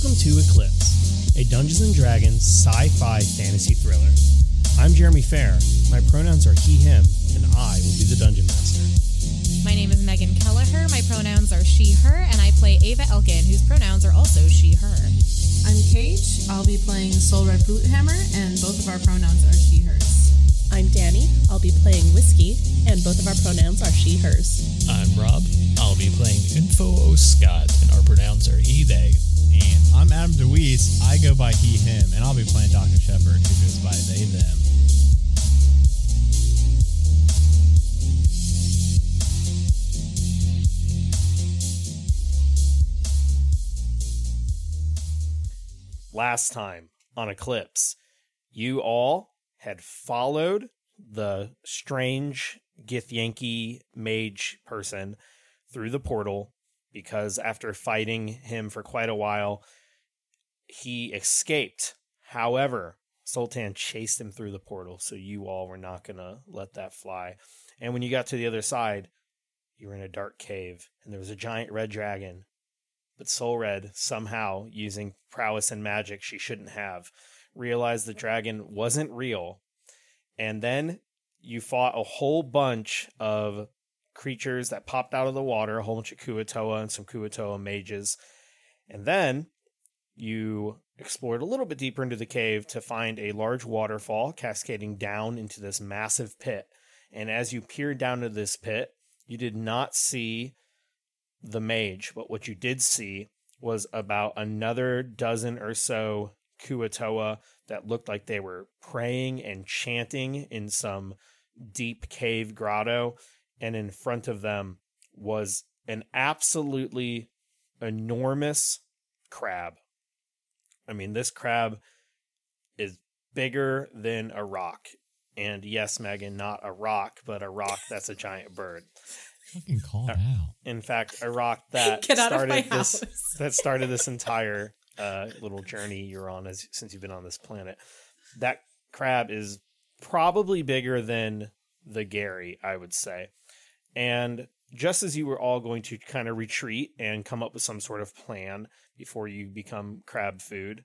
Welcome to Eclipse, a Dungeons & Dragons sci-fi fantasy thriller. I'm Jeremy Fair, my pronouns are he, him, and I will be the Dungeon Master. My name is Megan Kelleher, my pronouns are she, her, and I play Ava Elkin, whose pronouns are also she, her. I'm Kate, I'll be playing Soul Red Boothammer, and both of our pronouns are she, hers. I'm Danny, I'll be playing Whiskey, and both of our pronouns are she, hers. I'm Rob, I'll be playing Info O. Scott, and our pronouns are he, they. And I'm Adam DeWeese, I go by he, him, and I'll be playing Dr. Shepard, who goes by they, them. Last time on Eclipse, you all had followed the strange Githyanki mage person through the portal because after fighting him for quite a while, he escaped. However, Sultan chased him through the portal, so you all were not going to let that fly. And when you got to the other side, you were in a dark cave, and there was a giant red dragon. But Soul Red, somehow, using prowess and magic she shouldn't have, realized the dragon wasn't real. And then you fought a whole bunch of creatures that popped out of the water, a whole bunch of Kuo-toa and some Kuo-toa mages. And then you explored a little bit deeper into the cave to find a large waterfall cascading down into this massive pit. And as you peered down into this pit, you did not see the mage, but what you did see was about another dozen or so Kuo-toa that looked like they were praying and chanting in some deep cave grotto, and in front of them was an absolutely enormous crab. I mean, this crab is bigger than a rock. And yes, Megan, not a rock, but a rock that's a giant bird. Fucking call it out. In fact, a rock that Get out of my started this entire little journey you're on since you've been on this planet. That crab is probably bigger than the Gary, I would say. And just as you were all going to kind of retreat and come up with some sort of plan before you become crab food,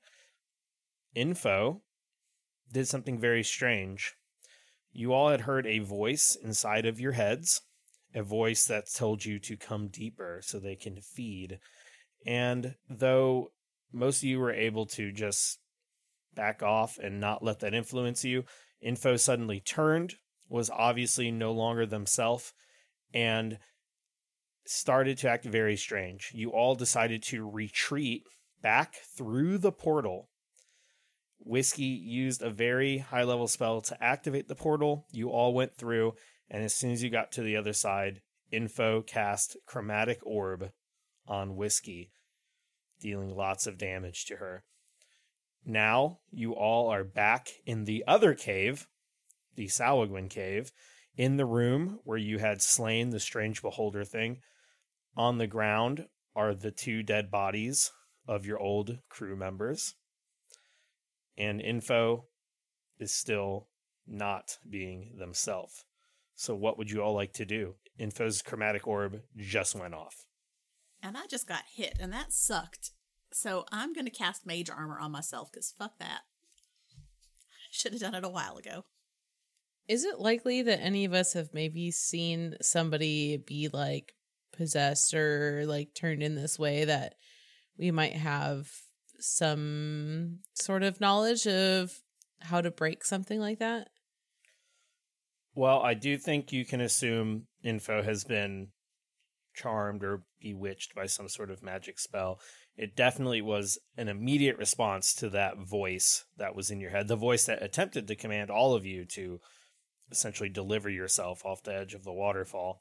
Info did something very strange. You all had heard a voice inside of your heads, a voice that told you to come deeper so they can feed. And though most of you were able to just back off and not let that influence you, Info suddenly turned, was obviously no longer themselves, and started to act very strange. You all decided to retreat back through the portal. Whiskey used a very high-level spell to activate the portal. You all went through, and as soon as you got to the other side, Info cast Chromatic Orb on Whiskey, dealing lots of damage to her. Now, you all are back in the other cave, the Salwagwin cave, in the room where you had slain the strange beholder thing. On the ground are the two dead bodies of your old crew members. And Info is still not being themselves. So what would you all like to do? Info's Chromatic Orb just went off. And I just got hit, and that sucked. So I'm going to cast Mage Armor on myself, because fuck that. Should have done it a while ago. Is it likely that any of us have maybe seen somebody be like possessed or like turned in this way that we might have some sort of knowledge of how to break something like that? Well, I do think you can assume Info has been charmed or bewitched by some sort of magic spell. It definitely was an immediate response to that voice that was in your head, the voice that attempted to command all of you to essentially deliver yourself off the edge of the waterfall.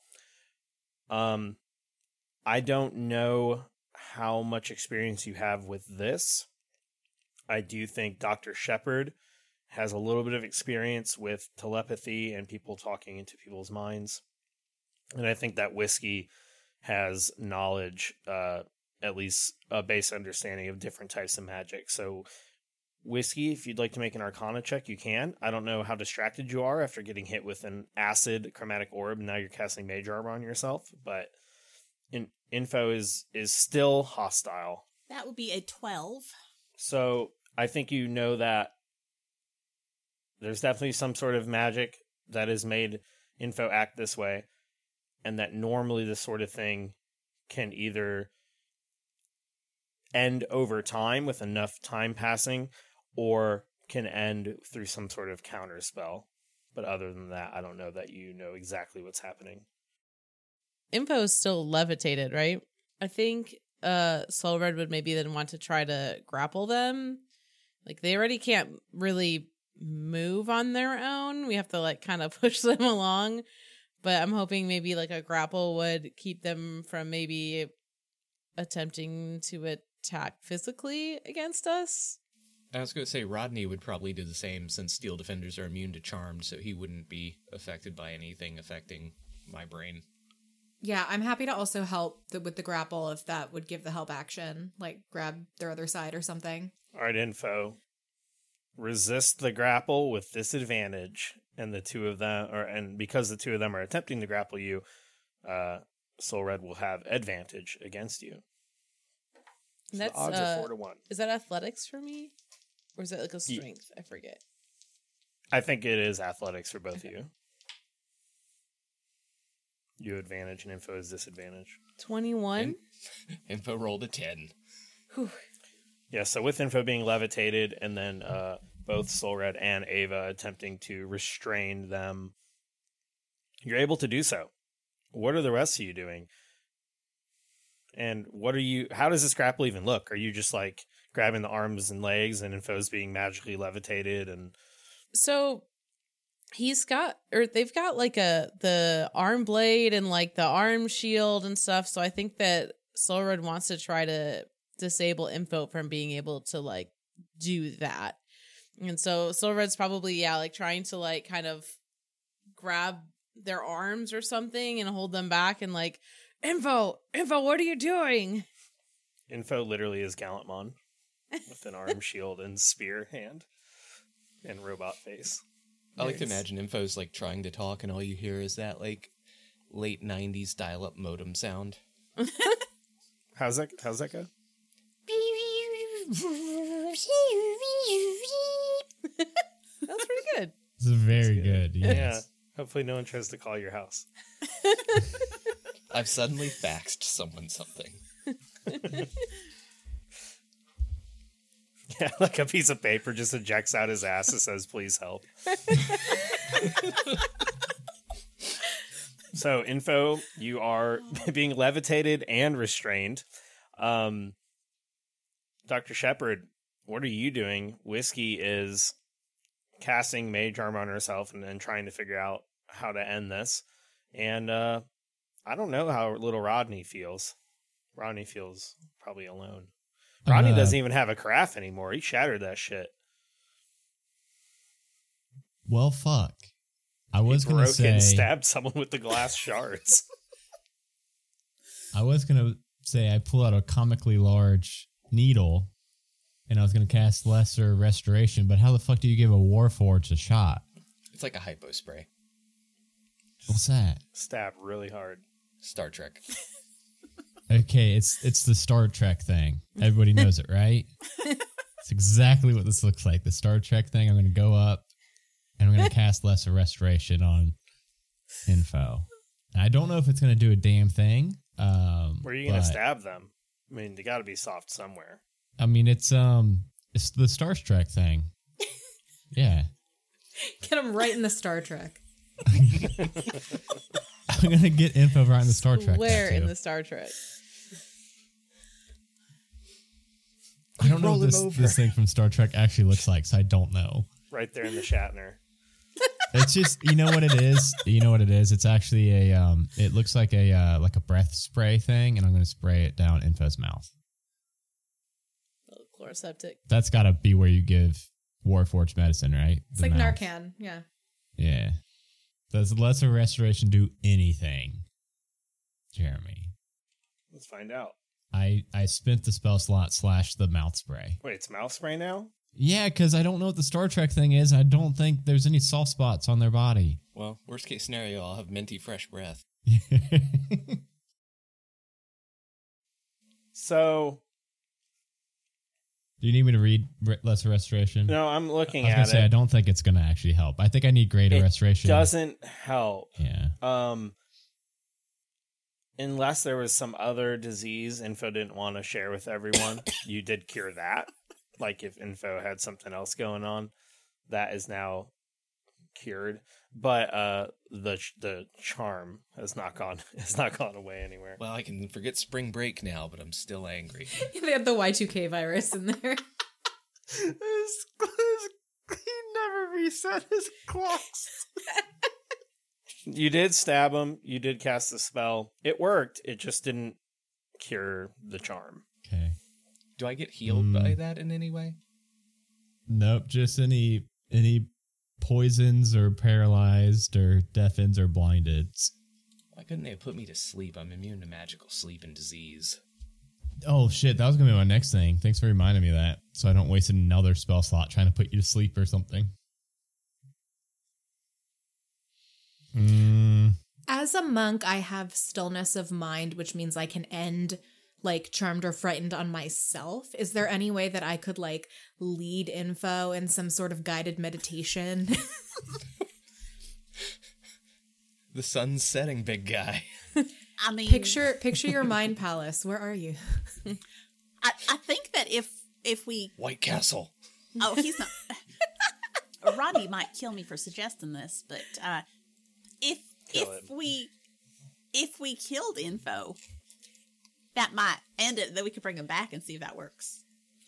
I don't know how much experience you have with this. I do think Dr. Shepard has a little bit of experience with telepathy and people talking into people's minds. And I think that Whiskey has knowledge, at least a base understanding of different types of magic. So Whiskey, if you'd like to make an Arcana check, you can. I don't know how distracted you are after getting hit with an acid Chromatic Orb. Now you're casting Mage Armor on yourself, but Info is still hostile. That would be a 12. So I think you know that there's definitely some sort of magic that has made Info act this way, and that normally this sort of thing can either end over time with enough time passing, or can end through some sort of counter spell. But other than that, I don't know that you know exactly what's happening. Info is still levitated, right? I think Soul Red would maybe then want to try to grapple them. Like, they already can't really move on their own. We have to, like, kind of push them along. But I'm hoping maybe, like, a grapple would keep them from maybe attempting to attack physically against us. I was going to say Rodney would probably do the same since Steel Defenders are immune to Charmed, so he wouldn't be affected by anything affecting my brain. Yeah, I'm happy to also help with the grapple if that would give the help action, like grab their other side or something. All right, Info. Resist the grapple with disadvantage, and the two of them, and because the two of them are attempting to grapple you, Soul Red will have advantage against you. So That's the odds are 4 to 1. Is that athletics for me? Or is that like a strength? I forget. I think it is athletics for both of you. You advantage and Info is disadvantage. 21? Info rolled a 10. Whew. Yeah, so with Info being levitated and then both Soul Red and Ava attempting to restrain them, you're able to do so. What are the rest of you doing? And how does this grapple even look? Are you just like grabbing the arms and legs and Info's being magically levitated? And So they've got like the arm blade and like the arm shield and stuff. So I think that Soul Red wants to try to disable Info from being able to like do that. And so Soul Red's probably, like trying to like kind of grab their arms or something and hold them back and like, Info, what are you doing? Info literally is Gallantmon with an arm shield and spear hand and robot face. I like to imagine Info's like trying to talk and all you hear is that like late 90s dial-up modem sound. How's that go? That's pretty good. It's very good. Yes. Yeah. Hopefully no one tries to call your house. I've suddenly faxed someone something. Yeah, like a piece of paper just ejects out his ass and says, please help. So, Info, you are being levitated and restrained. Dr. Shepard, what are you doing? Whiskey is casting Mage Armor on herself and then trying to figure out how to end this. And I don't know how little Rodney feels. Rodney feels probably alone. Rodney doesn't even have a carafe anymore. He shattered that shit. Well, fuck. I was going to say... and stabbed someone with the glass shards. I was going to say I pull out a comically large needle and I was going to cast Lesser Restoration, but how the fuck do you give a Warforged a shot? It's like a hypo spray. What's that? Stab really hard. Star Trek. Okay, it's the Star Trek thing. Everybody knows it, right? It's exactly what this looks like. The Star Trek thing. I'm going to go up and I'm going to cast Lesser Restoration on Info. And I don't know if it's going to do a damn thing. Where are you going to stab them? I mean, they got to be soft somewhere. I mean, it's the Star Trek thing. Yeah. Get him right in the Star Trek. I'm going to get Info right in the Star Trek. Where in the Star Trek? I don't know what this thing from Star Trek actually looks like, so I don't know. Right there in the Shatner. It's just, you know what it is? You know what it is? It's actually it looks like a breath spray thing, and I'm going to spray it down Info's mouth. Chloroseptic. That's got to be where you give Warforged medicine, right? It's like mouth. Narcan, yeah. Yeah. Does Lesser Restoration do anything, Jeremy? Let's find out. I spent the spell slot / the mouth spray. Wait, it's mouth spray now? Yeah, because I don't know what the Star Trek thing is. I don't think there's any soft spots on their body. Well, worst case scenario, I'll have minty fresh breath. So, Do you need me to read Lesser Restoration? No, I'm looking I was at gonna say I it. don't think it's gonna actually help. I think I need Greater It Restoration. doesn't help. Yeah. Unless there was some other disease Info didn't want to share with everyone, you did cure that. Like if Info had something else going on, that is now cured. But the charm has not gone away anywhere. Well, I can forget spring break now, but I'm still angry. They had the Y2K virus in there. He never reset his clocks. You did stab him. You did cast the spell. It worked. It just didn't cure the charm. Okay. Do I get healed by that in any way? Nope. Just any poisons or paralyzed or deafens or blinded. Why couldn't they have put me to sleep? I'm immune to magical sleep and disease. Oh shit, that was gonna be my next thing. Thanks for reminding me of that, so I don't waste another spell slot trying to put you to sleep or something. As a monk, I have stillness of mind, which means I can end like charmed or frightened on myself. Is there any way that I could like lead Info in some sort of guided meditation? The sun's setting, big guy. I mean, Picture your mind palace. Where are you? I think that if we White Castle. he's not. Rodney might kill me for suggesting this, but if we killed Info, that might end it. Then we could bring him back and see if that works.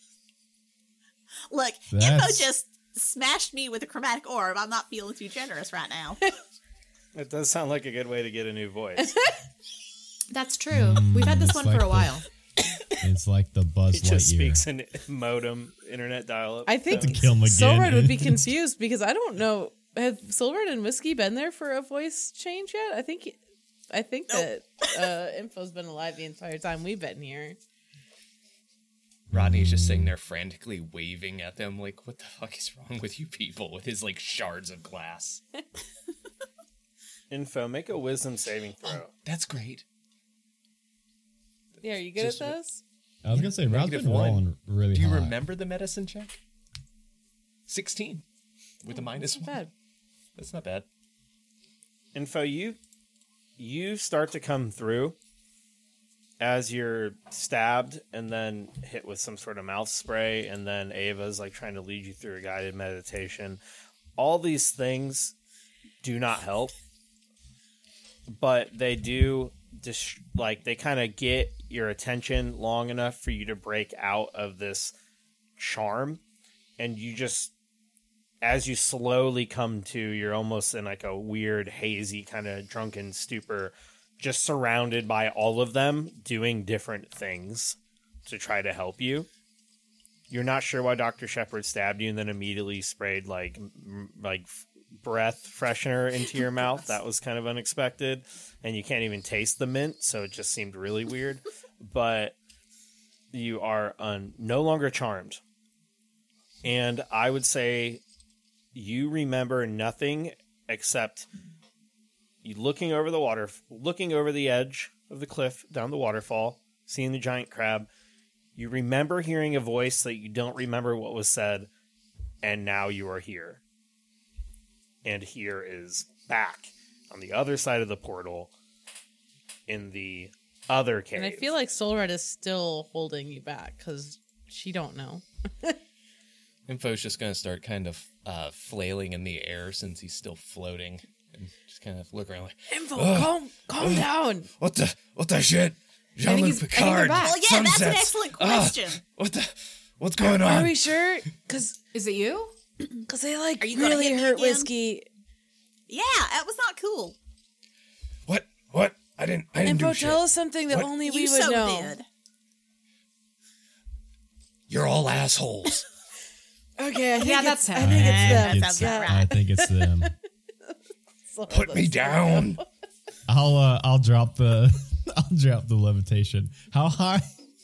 Look, Info just smashed me with a chromatic orb. I'm not feeling too generous right now. It does sound like a good way to get a new voice. That's true. We've had this It's one like for a while. It's like the Buzz He just Lightyear. speaks in modem internet dial-up. I think tones. Kill him again. Soulred would be confused because I don't know. Have Soulred and Whiskey been there for a voice change yet? I think that Info's been alive the entire time we've been here. Rodney's just sitting there frantically waving at them like, what the fuck is wrong with you people? With his like shards of glass. Info, make a wisdom saving throw. That's great. Yeah, are you good Just- at this? I was gonna say Rod's been -1. rolling really Do you hot. remember the medicine check? 16 with a -1. Not bad. That's not bad. Info, you start to come through as you're stabbed and then hit with some sort of mouth spray, and then Ava's like trying to lead you through a guided meditation. All these things do not help, but they do they kind of get your attention long enough for you to break out of this charm, and you just, as you slowly come to, you're almost in like a weird hazy kind of drunken stupor, just surrounded by all of them doing different things to try to help you. You're not sure why Dr. Shepard stabbed you and then immediately sprayed like breath freshener into your mouth. That was kind of unexpected, and you can't even taste the mint, so it just seemed really weird. But you are no longer charmed, and I would say you remember nothing except you looking over the edge of the cliff down the waterfall, seeing the giant crab. You remember hearing a voice that you don't remember what was said, and now you are here. And here is back on the other side of the portal in the other cave. And I feel like Soulred is still holding you back because she don't know. Info's just going to start kind of flailing in the air since he's still floating. And just kind of look around like, Info, calm down. What the shit? think Jean-Luc he's Picard. back. Well, yeah, that's an sunsets. excellent question. What's going on? Are we sure? Because Is it you? they like Are you gonna really hit me hurt again? Whiskey. Yeah, that was not cool. What? I didn't Info, do shit. tell us something that What? only You we would so know. did. You're all assholes. Okay, I think Yeah, it's, that's I him. think it's Yeah, them. that sounds about Yeah. right. I think it's them. Soulred, Put me that's- down. I'll drop the levitation. How high?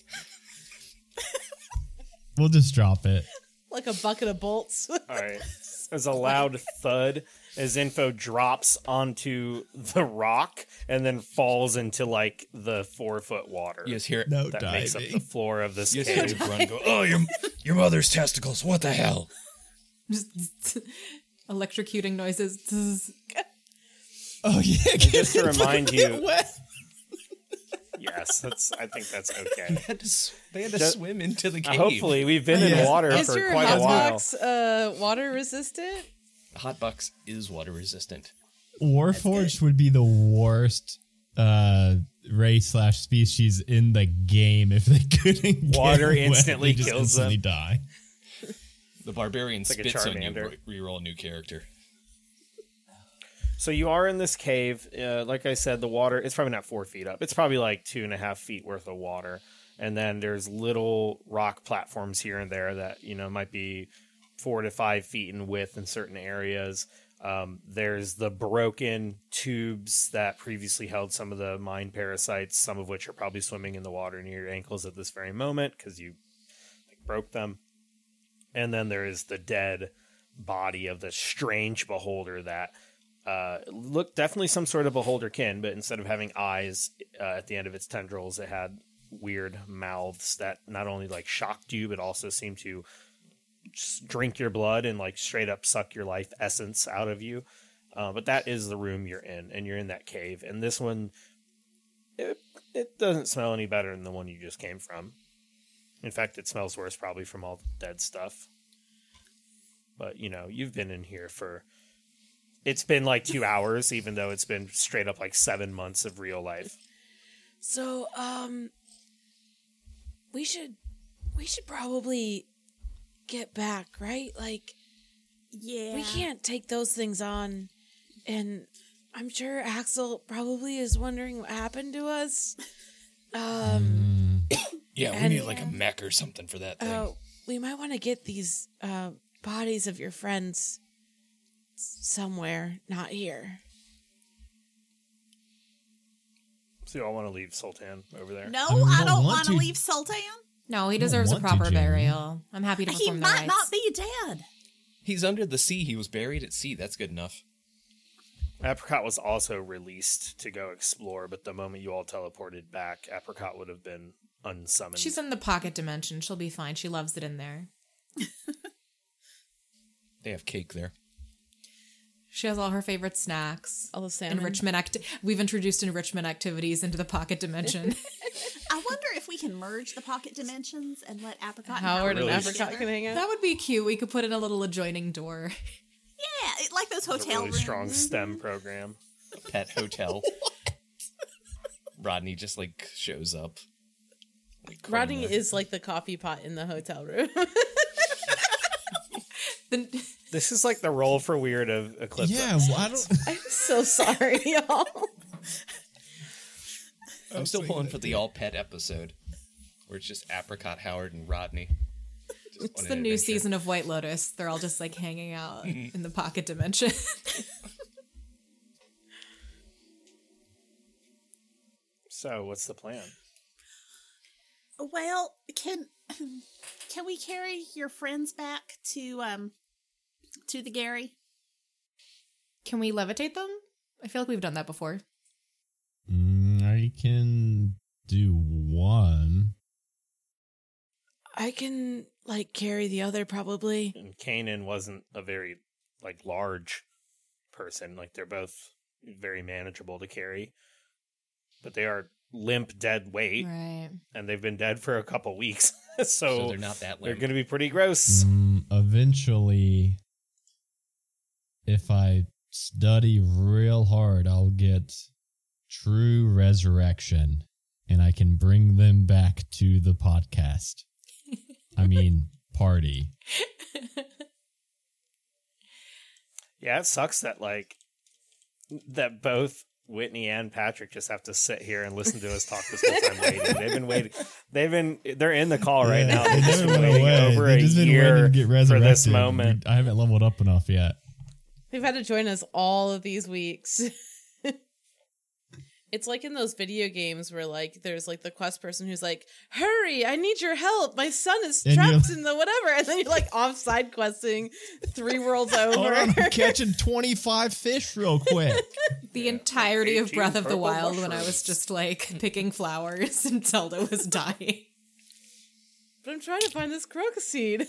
We'll just drop it. Like a bucket of bolts. All right. There's a loud thud as Info drops onto the rock and then falls into like the 4-foot water You just hear it. No that makes up diving. the floor of this You just hear cave. the grunt go, oh, Your mother's testicles, what the hell? Just electrocuting noises. Oh yeah. And just to remind you, yes, I think that's okay. They had to Just- swim into the cave. Hopefully, we've been in water Is for your quite a while. hotbox water resistant? Hotbox is water resistant. Warforged would be the worst race/species in the game if they couldn't get Water wet. instantly They just kills them. instantly die. The barbarian like a spits on you, Charmander. reroll a new character. So you are in this cave. Like I said, the water, it's probably not 4 feet up. It's probably like 2.5 feet worth of water. And then there's little rock platforms here and there that, might be 4 to 5 feet in width in certain areas. There's the broken tubes that previously held some of the mine parasites, some of which are probably swimming in the water near your ankles at this very moment because you broke them. And then there is the dead body of the strange beholder that looked definitely some sort of beholderkin, but instead of having eyes at the end of its tendrils, it had weird mouths that not only shocked you, but also seemed to just drink your blood and straight up suck your life essence out of you. But that is the room you're in, and you're in that cave. And this one, it doesn't smell any better than the one you just came from. In fact, it smells worse probably from all the dead stuff. But, you've been in here it's been 2 hours, even though it's been straight up 7 months of real life. So, we should probably get back, right? Yeah. We can't take those things on, and I'm sure Axel probably is wondering what happened to us. Yeah, we And- need a mech or something for that thing. We might want to get these bodies of your friends somewhere, not here. So you all want to leave Sultan over there? No, I mean, we I don't don't want want to to. leave Sultan. No, he deserves a want to, proper Jamie. burial. I'm happy to He perform the might rites. not be dead. He's under the sea. He was buried at sea. That's good enough. Apricot was also released to go explore, but the moment you all teleported back, Apricot would have been unsummoned. She's in the pocket dimension. She'll be fine. She loves it in there. They have cake there. She has all her favorite snacks. All the salmon. We've introduced enrichment activities into the pocket dimension. I wonder if we can merge the pocket dimensions and let Apricot Howard and Really? Apricot can hang out. That would be cute. We could put in a little adjoining door. Yeah, like those a hotel really rooms. strong STEM program. A pet hotel. Rodney just shows up. Rodney is the coffee pot in the hotel room. This is the role for weird of Eclipse. Yeah, I don't. I'm so sorry, y'all. I'm still pulling for the all pet episode, where it's just Apricot, Howard, and Rodney. Just It's on the an new adventure. season of White Lotus. They're all just hanging out in the pocket dimension. So what's the plan? Well, can we carry your friends back to the Gary? Can we levitate them? I feel like we've done that before. I can do one. I can carry the other probably. And Kanan wasn't a very large person. They're both very manageable to carry, but they are limp, dead weight, Right. and they've been dead for a couple weeks. so So they're not that they're limp. going to be pretty gross. Eventually, if I study real hard, I'll get true resurrection, and I can bring them back to the podcast. I mean, party. Yeah, it sucks that that both Whitney and Patrick just have to sit here and listen to us talk this whole time waiting. They've been waiting. They're in the call right now. They They've just never been went waiting away. over They've a just been year waiting to get for resurrected. this moment. I haven't leveled up enough yet. They've had to join us all of these weeks. It's like in those video games where there's the quest person who's hurry, I need your help. My son is And trapped you're- in the whatever. And then you're off side questing 3 worlds Hold over. on, I'm catching 25 fish real quick. The entirety of 18 Breath of the purple Wild when I was mushrooms. just picking flowers and Zelda was dying. But I'm trying to find this crocus seed.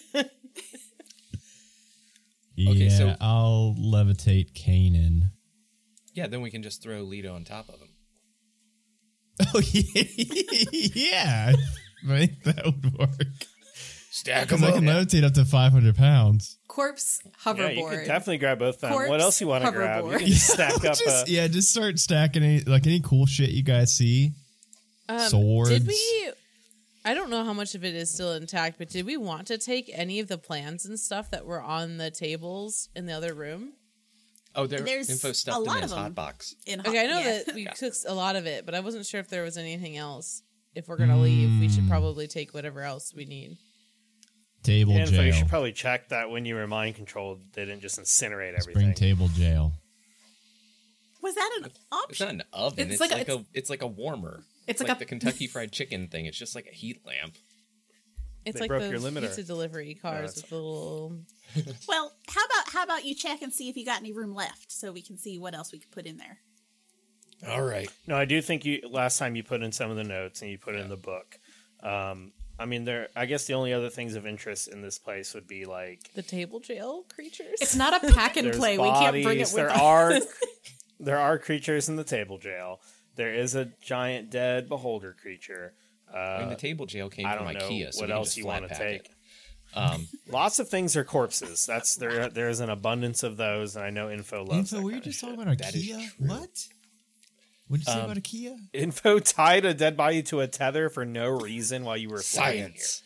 Yeah, Okay, so- I'll levitate Kanan. Yeah, then we can just throw Leto on top of him. Oh, yeah. I think that would work. Stack Because I can levitate up to 500 pounds. Corpse Yeah, hoverboard. you could definitely grab both of them. What Corpse else you want to grab? You hoverboard. can just stack up. Just start stacking any cool shit you guys see. Swords. Did we? I don't know how much of it is still intact, but did we want to take any of the plans and stuff that were on the tables in the other room? Oh, there's There's info a stuffed in lot his of them. hot box. Okay, I know yeah. that we took a lot of it, but I wasn't sure if there was anything else. If we're gonna leave, we should probably take whatever else we need. Table Yeah, jail. you should probably check that when you were mind controlled, they didn't just incinerate Let's everything. bring table jail. Was that an It's option? not an oven. It's It's, like it's like a warmer. It's like like a- the Kentucky Fried Chicken thing. It's just like a heat lamp. It's They like broke those your limiter. pizza delivery cars that's with the little. Well, how about you check and see if you got any room left, so we can see what else we could put in there. All right. No, I do think you last time you put in some of the notes and you put it in the book. I mean, I guess the only other things of interest in this place would be like The table jail creatures? It's not a pack and there's play. bodies. We can't bring it with there us. there are creatures in the table jail. There is a giant dead beholder creature. I mean, the table jail came I from don't know IKEA, so what we can else just you flat want to pack take. it. Lots of things are corpses. That's there's an abundance of those, and I know Info loves. Info, that we were kind of just shit. talking about That is IKEA? true. What? What'd you say about IKEA? Info tied a dead body to a tether for no reason while you were flying here. Science.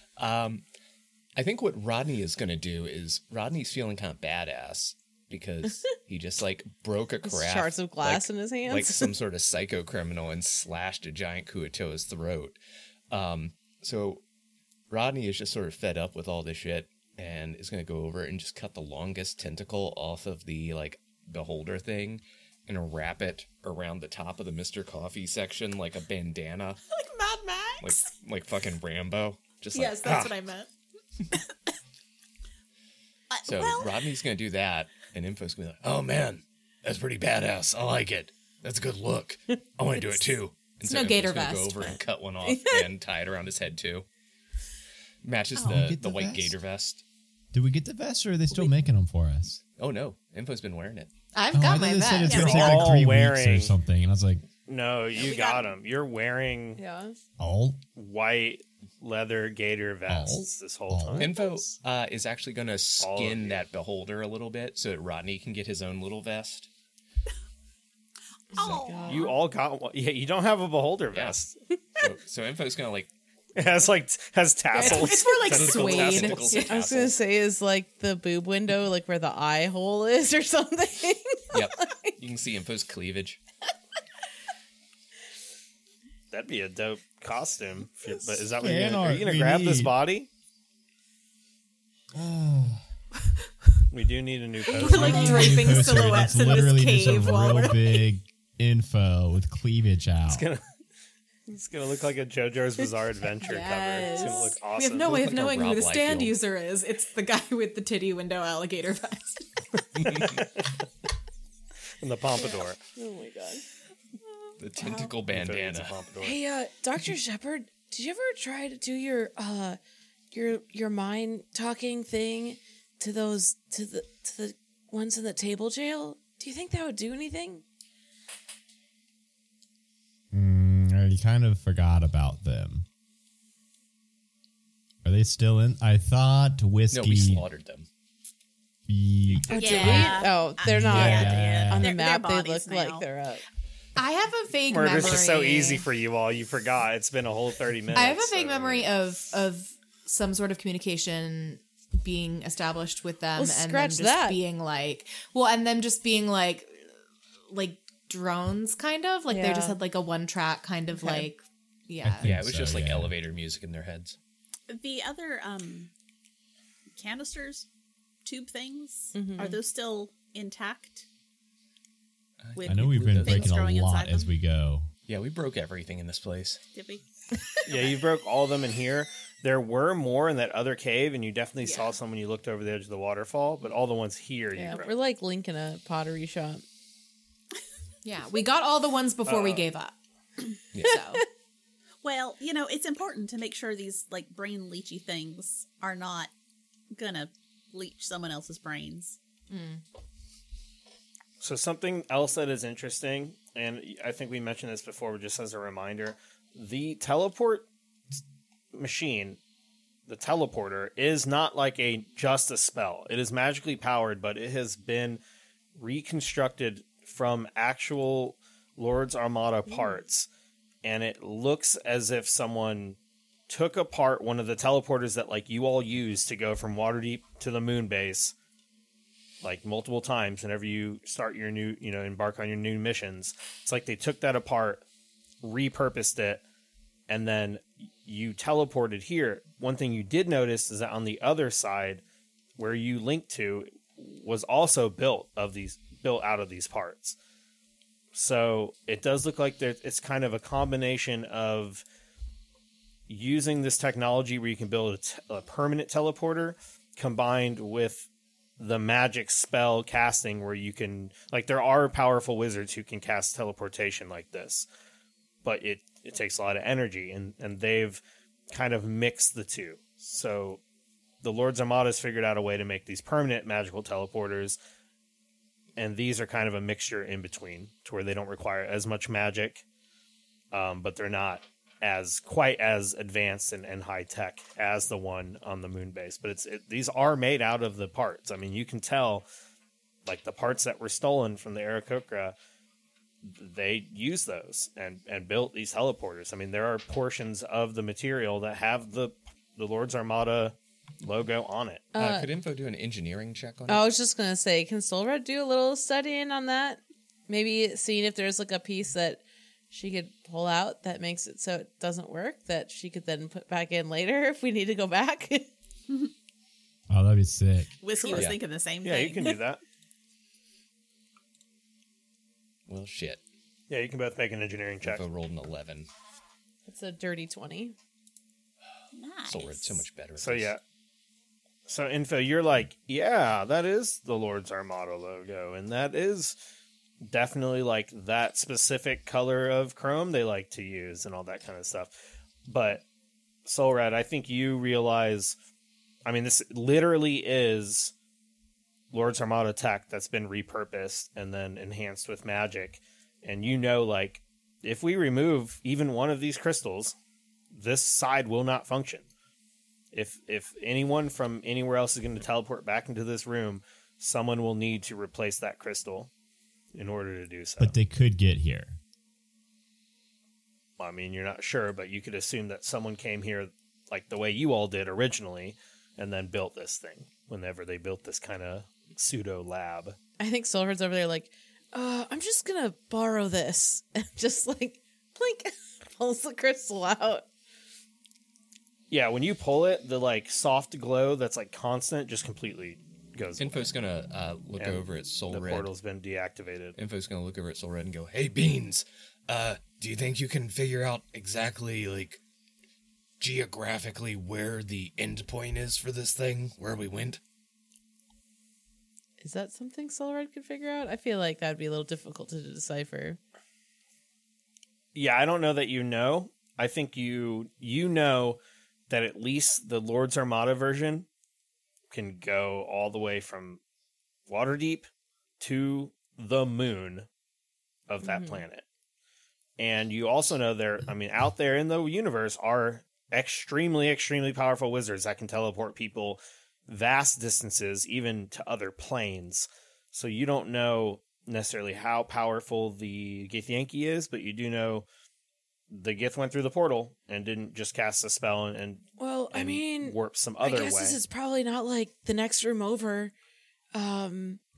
I think what Rodney is going to do is Rodney's feeling kind of badass because he just like broke a craft, shards of glass like- in his hands. like some sort of psycho criminal, and slashed a giant Kuatoa's throat. So Rodney is just sort of fed up with all this shit and is going to go over and just cut the longest tentacle off of the like beholder thing and wrap it around the top of the Mr. Coffee section like a bandana, Like Mad Max. like fucking Rambo. Just Yes, like, that's what I meant. So well, Rodney's gonna do that, and Info's gonna be like, "Oh man, that's pretty badass. I like it. That's a good look. I want to do it too." And no Info's gator gonna vest, go over but- and cut one off and tie it around his head too. Matches get the the white vest. gator vest. Did we get the vest, or are they still making them for us? Oh no, Info's been wearing it. I've Oh, I got thought my they said it's vest. gonna You're take like all 3 weeks wearing- or something, and I was like, No, you got them. You're wearing yeah. all white leather gator vests this whole time. Info is actually gonna All of skin you. that beholder a little bit so that Rodney can get his own little vest. oh, You all got one. Yeah, you don't have a beholder vest. So Info's gonna like It has tassels. It's more like Tentacle suede. tassels. tentacles. I was gonna say is like the boob window, like where the eye hole is, or something. Yep, you can see Info's cleavage. That'd be a dope costume. But is that what Fan you're gonna, are art you gonna we grab this need. body? We do need a new poster. We're like draping poster, silhouettes it's in this literally cave just a while real we're big info with cleavage out. It's gonna look like a JoJo's Bizarre Adventure cover. It's gonna look awesome. We have no way of like a knowing who Rob the stand Liefeld. user is. It's the guy with the titty window alligator vest. In the pompadour. Oh my god. The tentacle It's a bandana. pompadour. Hey, Dr. Shepard, did you ever try to do your mind talking thing to the ones in the table jail? Do you think that would do anything? I kind of forgot about them. Are they still in? I thought whiskey. No, we slaughtered them. Oh, did Yeah. we? Oh, they're not Yeah. on the They're map. They look bodies like now. they're up. I have a vague Murder's memory. just so easy for you all. You forgot. It's been a whole 30 minutes. I have a vague so- memory of some sort of communication being established with them, Well, and them scratch just that. being like, and them just being like drones, kind of like they Yeah. just had like a one track kind of like, yeah. think Yeah, it was so, just like yeah. elevator music in their heads. the other canisters, tube things, Mm-hmm. are those still intact? With I know we've been things breaking growing a lot inside as them? we go. Yeah, we broke everything in this place. Did we? Yeah, you broke all of them in here. There were more in that other cave, and you definitely saw some when you looked over the edge of the waterfall, but all the ones here you Yeah, broke. we're like Link in a pottery shop. Yeah, we got all the ones before we gave up. Yeah. So Well, it's important to make sure these like brain leechy things are not gonna leech someone else's brains. So something else that is interesting, and I think we mentioned this before, but just as a reminder, the teleport machine, the teleporter, is not like just a spell. It is magically powered, but it has been reconstructed from actual Lord's Armada parts, and it looks as if someone took apart one of the teleporters that like you all use to go from Waterdeep to the moon base, like multiple times whenever you start your new, embark on your new missions. It's like they took that apart, repurposed it, and then you teleported here. One thing you did notice is that on the other side, where you linked to, was also built out of these parts. So it does look like it's kind of a combination of using this technology where you can build a permanent teleporter combined with the magic spell casting where you can, like, there are powerful wizards who can cast teleportation like this, but it takes a lot of energy, and they've kind of mixed the two. So the Lord's Armada has figured out a way to make these permanent magical teleporters, and these are kind of a mixture in between to where they don't require as much magic, but they're not quite as advanced and high tech as the one on the moon base. But these are made out of the parts. I mean, you can tell, like, the parts that were stolen from the Aarakocra, they used those and built these teleporters. I mean, there are portions of the material that have the Lord's Armada logo on it. Could Info do an engineering check on it? I was just going to say, can Solred do a little studying on that? Maybe seeing if there's like a piece that she could pull out that makes it so it doesn't work, that she could then put back in later if we need to go back. Oh, that'd be sick. Whiskey was thinking the same thing. Yeah, you can do that. Well, shit. Yeah, you can both make an engineering check. Info rolled an 11. It's a dirty 20. Nice. Solred's so much better at So this. yeah. So Info, you're like, yeah, that is the Lord's Armada logo, and that is definitely like that specific color of chrome they like to use and all that kind of stuff. But Solred, I think you realize, I mean, this literally is Lord's Armada tech that's been repurposed and then enhanced with magic. And like, if we remove even one of these crystals, this side will not function. If anyone from anywhere else is going to teleport back into this room, someone will need to replace that crystal in order to do so. But they could get here. I mean, you're not sure, but you could assume that someone came here like the way you all did originally and then built this thing whenever they built this kind of pseudo lab. I think Solred's over there like, I'm just going to borrow this. And just like, blink, pulls the crystal out. Yeah, when you pull it, the like soft glow that's like constant just completely goes Info's away. gonna look And over at Soul the Red. portal's been deactivated. Info's gonna look over at Soul Red and go, "Hey, Beans, do you think you can figure out exactly, like, geographically where the end point is for this thing, where we went?" Is that something Solred could figure out? I feel like that would be a little difficult to decipher. Yeah, I don't know that you know. I think you know that at least the Lord's Armada version can go all the way from Waterdeep to the moon of that planet. And you also know out there in the universe are extremely, extremely powerful wizards that can teleport people vast distances, even to other planes. So you don't know necessarily how powerful the Githyanki is, but you do know the Gith went through the portal and didn't just cast a spell and warp some other I guess way. this is probably not like the next room over. Yeah,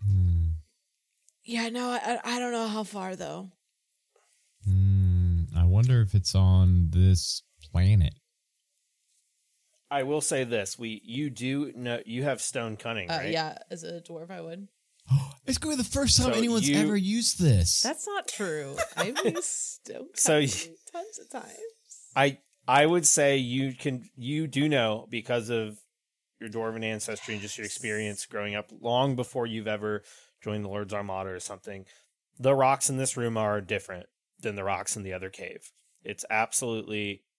no, I don't know how far though. I wonder if it's on this planet. I will say this: you do know you have stone cunning, right? Yeah, as a dwarf, I would. It's going to be the first time So anyone's you- ever used this. That's not true. I've used stone So cutting tons of times. I would say you do know, because of your dwarven ancestry and just your experience growing up long before you've ever joined the Lord's Armada or something. The rocks in this room are different than the rocks in the other cave. It's absolutely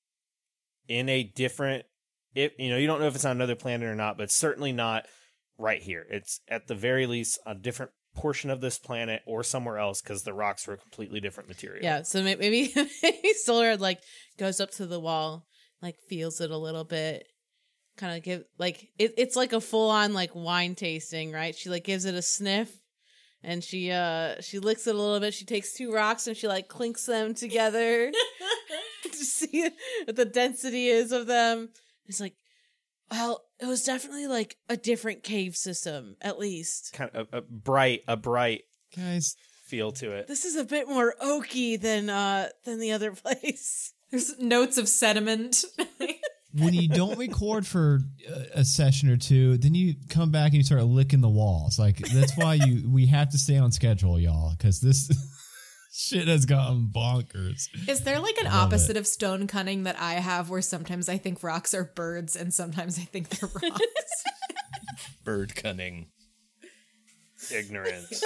in a different, you don't know if it's on another planet or not, but it's certainly not right here. It's at the very least a different portion of this planet or somewhere else because the rocks were a completely different material. Yeah, so maybe Solar like goes up to the wall, like feels it a little bit, kind of give like it's like a full on like wine tasting, right? She like gives it a sniff, and she licks it a little bit. She takes 2 rocks and she like clinks them together to see what the density is of them. It's like, well, it was definitely like a different cave system, at least. Kind of a bright Guys, feel to it. This is a bit more oaky than the other place. There's notes of sediment. when you don't record for a session or two, then you come back and you start licking the walls. Like, that's why we have to stay on schedule, y'all, because this shit has gotten bonkers. Is there like an opposite of stone cunning that I have where sometimes I think rocks are birds and sometimes I think they're rocks? Bird cunning. Ignorance.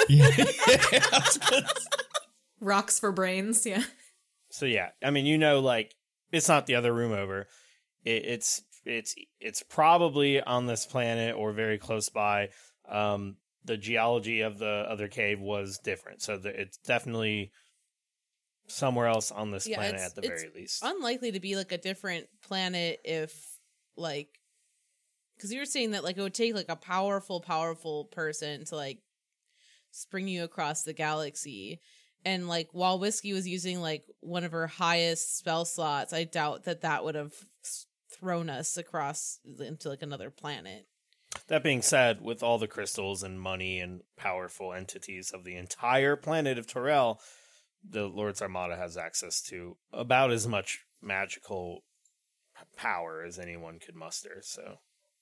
Rocks for brains, yeah. So yeah, I mean, like, it's not the other room over. It's probably on this planet or very close by. The geology of the other cave was different, so it's definitely somewhere else on this planet at the very least. Unlikely to be like a different planet if like, because you were saying that like it would take like a powerful person to like spring you across the galaxy. And like while Whiskey was using like one of her highest spell slots, I doubt that would have thrown us across into like another planet. That being said, with all the crystals and money and powerful entities of the entire planet of Torel, the Lord's Armada has access to about as much magical power as anyone could muster. So,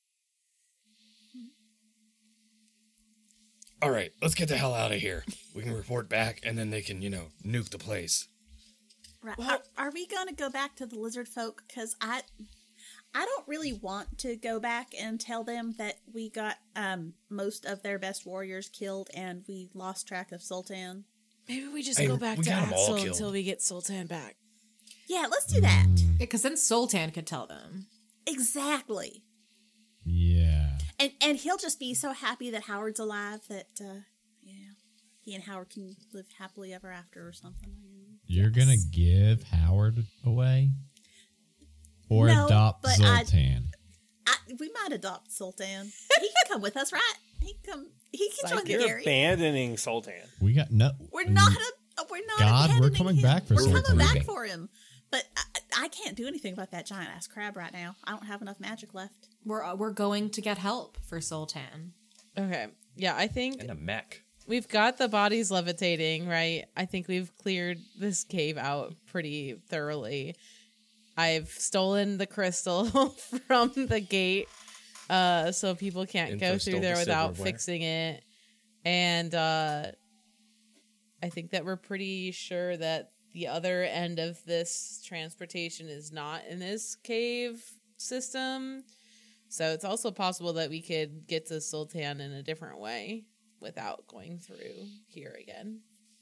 all right, let's get the hell out of here. We can report back, and then they can, nuke the place. Right. Are we going to go back to the lizard folk? Because I don't really want to go back and tell them that we got most of their best warriors killed and we lost track of Sultan. Maybe we just go back to Axel until we get Sultan back. Yeah, let's do that. Because then Sultan could tell them. Exactly. Yeah. And he'll just be so happy that Howard's alive that, he and Howard can live happily ever after or something. You're going to give Howard away? Or no, adopt Zoltan. We might adopt Sultan. He can come with us, right? He can join the You're Gary. abandoning Sultan. We got no. We're not God, we're abandoning coming him. back for Sultan. We're coming back for him. But I can't do anything about that giant ass crab right now. I don't have enough magic left. We're going to get help for Sultan. Okay. Yeah, I think And a mech. we've got the bodies levitating, right? I think we've cleared this cave out pretty thoroughly. I've stolen the crystal from the gate so people can't go through there without fixing it. And I think that we're pretty sure that the other end of this transportation is not in this cave system. So it's also possible that we could get to Sultan in a different way without going through here again.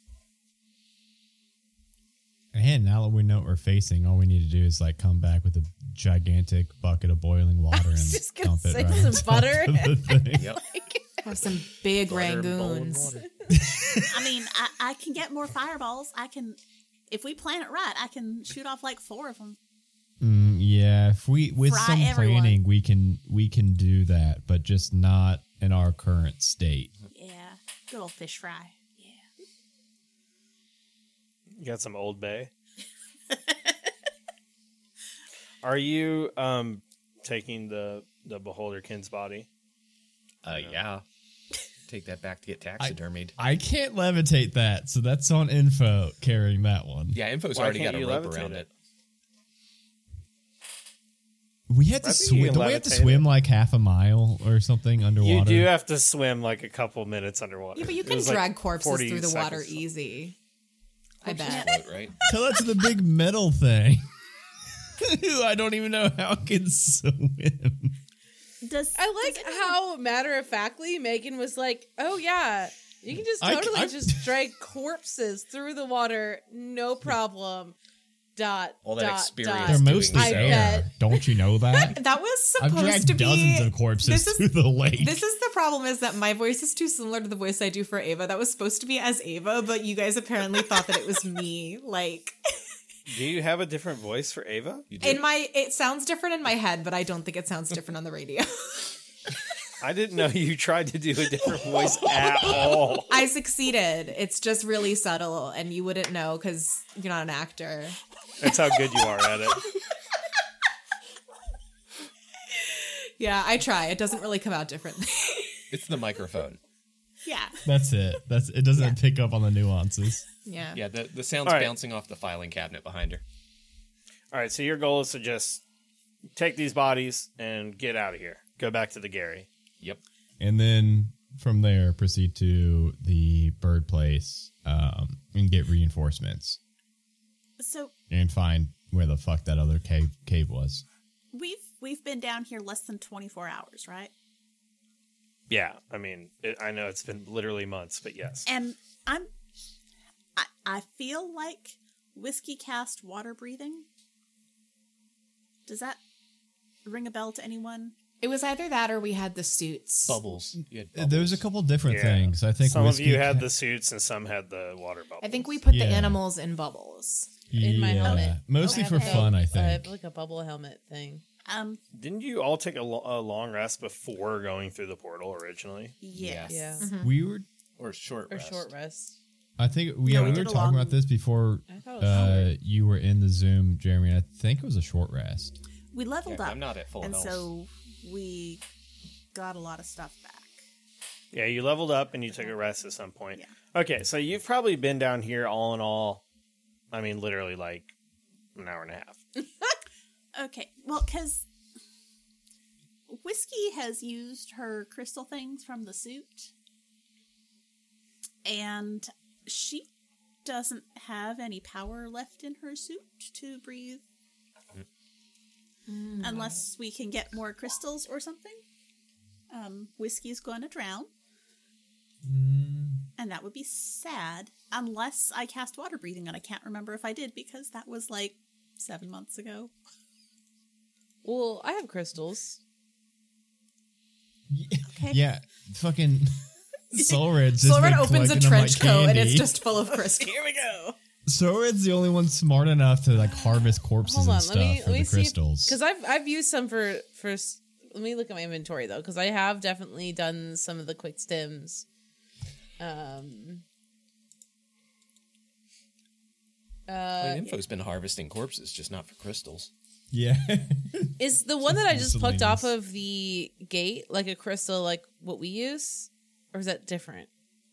And now that we know what we're facing, all we need to do is like come back with a gigantic bucket of boiling water and just gonna dump it say right some on top butter. of the thing. Yep. Have some big Butter, bowl, and rangoons. water. I mean, I can get more fireballs. If we plan it right, I can shoot off like 4 of them. Yeah, if we with Fry some everyone. planning we can do that, but just not in our current state. Yeah, good old fish fry. Yeah. You got some Old Bay. Are you taking the Beholderkin's body? Yeah. Take that back to get taxidermied. I can't levitate that, so that's on Info carrying that one. Yeah, Info's Why already can't got a you rope levitate around it? it. We had to I think you swim. can Don't we have to levitate swim it. like half a mile or something underwater? You do have to swim like a couple minutes underwater. Yeah, but you It can was like drag corpses 40 through the water seconds. easy. I bet. Float, right? Tell that to the big metal thing. Who I don't even know how can swim. I like how matter-of-factly Megan was like, oh yeah, you can just totally just drag corpses through the water, no problem. All that experience They're doing mostly so. air. Don't you know that? That was I've supposed dragged to be dozens of corpses to the lake. This is the problem, is that my voice is too similar to the voice I do for Ava. That was supposed to be as Ava, but you guys apparently thought that it was me. Like, Do you have a different voice for Ava? it sounds different in my head, but I don't think it sounds different on the radio. I didn't know you tried to do a different voice at all. I succeeded. It's just really subtle, and you wouldn't know because you're not an actor. That's how good you are at it. Yeah, I try. It doesn't really come out differently. It's the microphone. Yeah. That's it. It doesn't pick up on the nuances. Yeah. Yeah, the sound's All right. bouncing off the filing cabinet behind her. All right, so your goal is to just take these bodies and get out of here. Go back to the Gary. Yep. And then from there, proceed to the bird place and get reinforcements So and find where the fuck that other cave was. we've been down here less than 24 hours, right? Yeah, I mean, I know it's been literally months, but yes. And I feel like whiskey cast water breathing. Does that ring a bell to anyone? It was either that or we had the suits. Bubbles. You had There was a bubbles. couple different Yeah. things. I think Some of whiskey you had the suits and some had the water bubbles. I think we put the Yeah. animals in bubbles. In my helmet. Mostly I for have a fun, I I think. have like a bubble helmet thing. Didn't you all take a long rest before going through the portal originally? Yes. Yeah. We were, Or short Or rest. short rest. I think, we we were did a talking long- about this before I thought it was you were in the Zoom, Jeremy. I think it was a short rest. We leveled Yeah, up. I'm not at full and health. so we got a lot of stuff back. Yeah, you leveled up and you took a rest at some point. Yeah. Okay, so you've probably been down here all in all, I mean, literally like an hour and a half. Okay. Well, because Whiskey has used her crystal things from the suit, and she doesn't have any power left in her suit to breathe. Unless we can get more crystals or something. Whiskey's going to drown. And that would be sad. Unless I cast water breathing, and I can't remember if I did because that was like 7 months ago. Well, I have crystals. Okay. Yeah, fucking Soul Red's just Soul Red been opens a collecting them trench like coat and it's candy. just full of crystals. Here we go. Soul Red's the only one smart enough to like harvest corpses Hold and on, stuff let me for the see crystals. because I've used some for. Let me look at my inventory though, because I have definitely done some of the quick stims. Info's been harvesting corpses, just not for crystals. Yeah. Is the one that I just plucked miscellaneous. off of the gate like a crystal, like what we use, or is that different?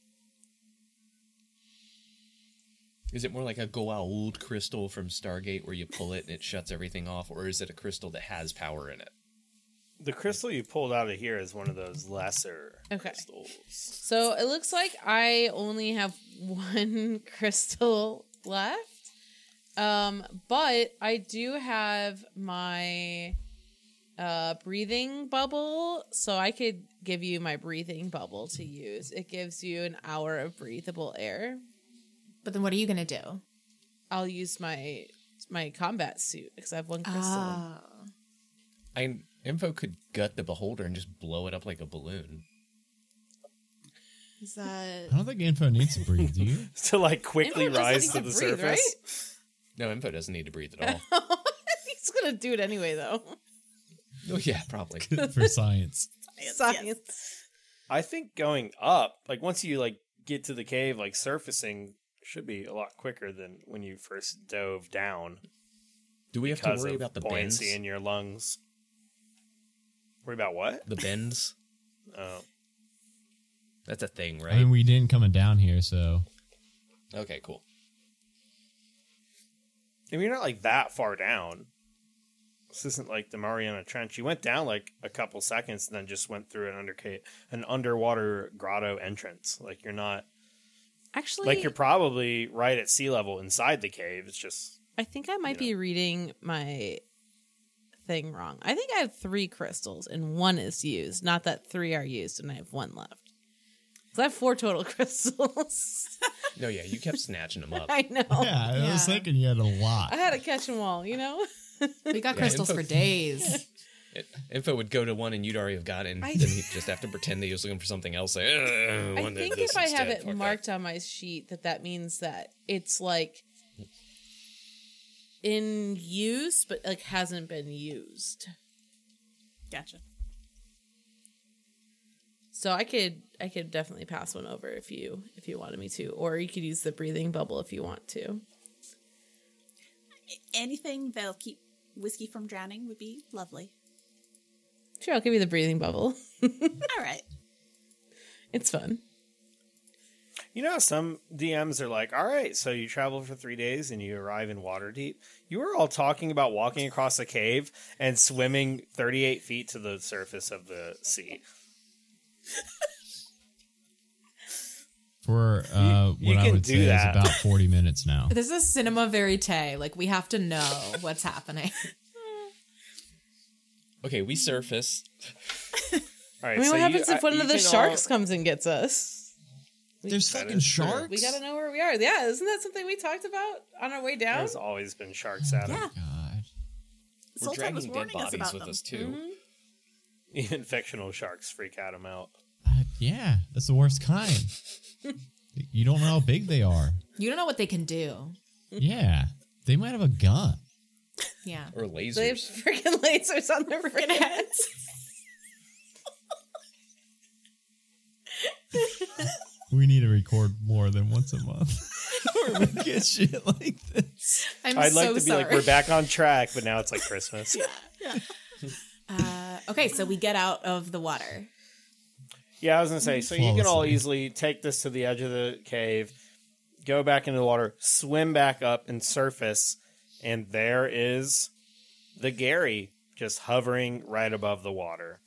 Is it more like a Goa'uld crystal from Stargate where you pull it and it shuts everything off, or is it a crystal that has power in it? The crystal you pulled out of here is one of those lesser Okay. crystals. So it looks like I only have one crystal left. But I do have my breathing bubble, so I could give you my breathing bubble to use. It gives you an hour of breathable air. But then what are you going to do? I'll use my combat suit because I have one crystal. Oh. Info could gut the beholder and just blow it up like a balloon. Is that... I don't think Info needs to breathe, do you? To like quickly Info doesn't rise need to to the breathe, surface. No, Info doesn't need to breathe at all. He's gonna do it anyway, though. Oh yeah, probably. For science. Science. I think going up, like once you like get to the cave, like surfacing should be a lot quicker than when you first dove down. Do we have to Because worry of about the bends? buoyancy in your lungs. Worry about what? The bends? Oh, That's a thing, right? I mean, we didn't coming down here, so Okay, cool. I mean, you're not like that far down. This isn't like the Mariana Trench. You went down like a couple seconds and then just went through an underwater grotto entrance. Like you're not Actually, like you're probably right at sea level inside the cave. It's just I think I might be reading my thing wrong. I think I have 3 crystals and 1 is used. Not that 3 are used and I have 1 left. 'Cause I have 4 total crystals. No, yeah, you kept snatching them up. I know. Yeah, I was thinking you had a lot. I had to catch them all, you know? We got Yeah, crystals info- for days. Info would go to one and you'd already have got it, and then he'd just have to pretend that he was looking for something else. Like, I one think this if I have instead. it Fuck marked on my sheet, that means that it's like in use, but like hasn't been used. Gotcha. So I could definitely pass one over if you wanted me to, or you could use the breathing bubble if you want to. Anything that'll keep whiskey from drowning would be lovely. Sure, I'll give you the breathing bubble. All right. It's fun. You know, some DMs are like, all right, so you travel for 3 days and you arrive in Waterdeep. You were all talking about walking across a cave and swimming 38 feet to the surface of the sea. For you what I can would do say that. is about 40 minutes now. This is cinema verite. Like, we have to know what's happening. Okay, we surface. All right, I mean, so what happens if one you of the can all- sharks comes and gets us? There's That fucking is true. sharks? We gotta know where we are. Yeah, isn't that something we talked about on our way down? There's always been sharks out of Yeah. God. We're Sultan was dragging dead warning us bodies about with them. us, too. Even fictional sharks freak out out. Yeah, that's the worst kind. You don't know how big they are. You don't know what they can do. Yeah, they might have a gun. Yeah. Or They have lasers. freaking lasers on their freaking heads. We need to record more than once a month. Where we get shit like this. I'd I'd like to be like, we're back on track, but now it's like Christmas. Okay, so we get out of the water. Yeah, I was gonna say, so you can all Flawlessly. easily take this to the edge of the cave, go back into the water, swim back up and surface, and there is the Gary just hovering right above the water.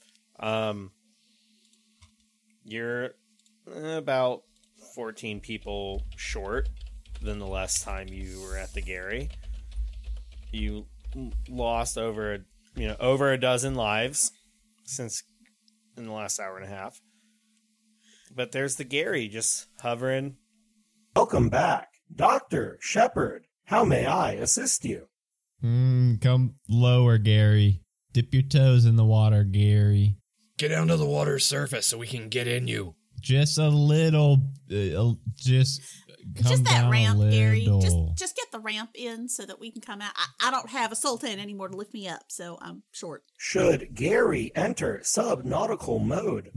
You're about 14 people short than the last time you were at the Gary. You lost over a dozen lives since in the last hour and a half. But there's the Gary just hovering. Welcome back. Dr. Shepard, how may I assist you? Come lower, Gary. Dip your toes in the water, Gary. Get down to the water's surface so we can get in you. Just a little. Just come Just that down ramp, a Gary. little. Just get the ramp in so that we can come out. I don't have a Sultan anymore to lift me up, so I'm short. Should Gary enter subnautical mode?